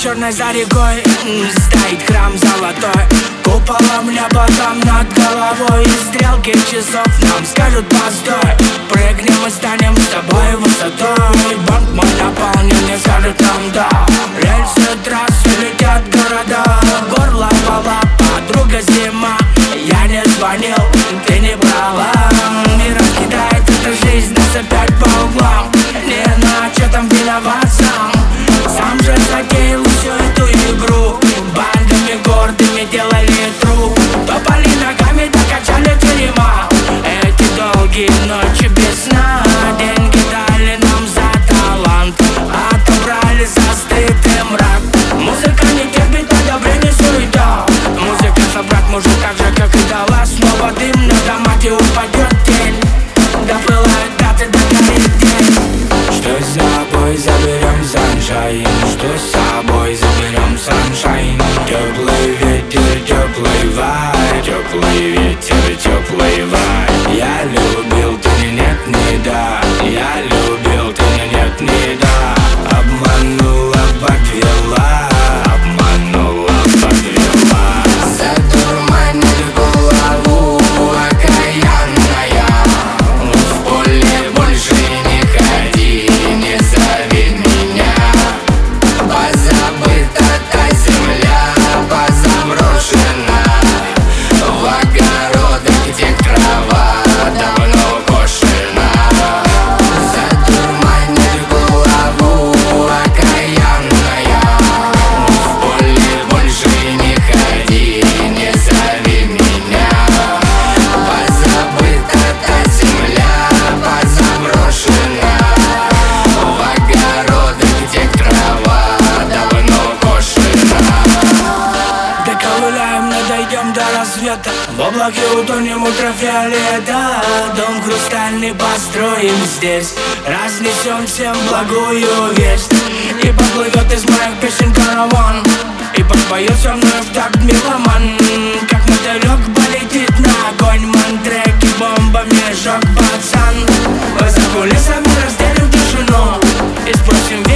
черной за рекой стоит храм золотой, куполом небо там над головой. И стрелки часов нам скажут постой, прыгнем и станем с тобой высотой. Банк мой наполнен и скажет нам да. Рельсы трассы летят города, горло пола, подруга зима. Я не звонил, ты не брала. Мир раскидает эту жизнь нас опять по углам. Не иначе там виноват сам. Сам же затеял всю эту игру. Бандами гордыми делали труп. Топали ногами, докачали терема. Эти долгие ночи без сна. Деньги дали нам за талант, отобрали за стыд и мрак. Музыка не терпит одобрения, суета. Музыка собрать может так же, как и дала. Снова дым на домате, упадет тень. Допылают даты, догорит день. Что с собой заберем саншайн? Что с собой заберем саншайн? Теплый ветер, теплый вай, теплый ветер, теплый вай. Я любил, ты не нет, не да. Я любил, ты не нет, не да. Обманула, подвела, обманула, подвела. Задурманит голову окаянная. В поле больше не ходи, не зови меня. Позабыта та земля, позаброшена. В огородах, где трава давно кошена. Задурманит голову окаянная. В поле больше не ходи, не зови меня. Позабыта та земля, позаброшена. В огородах, где трава давно кошена. Доковыляем, не дойдем до рассвета. В облаке утонем ультрафиолета. Дом хрустальный построим здесь, разнесем всем благую весть. И поплывет из моих песен караван, и подпоет со мной в такт меломан. Как мотылек полетит на огонь, мантреки бомбами жёг пацан. Мы за кулисами разделим тишину и спросим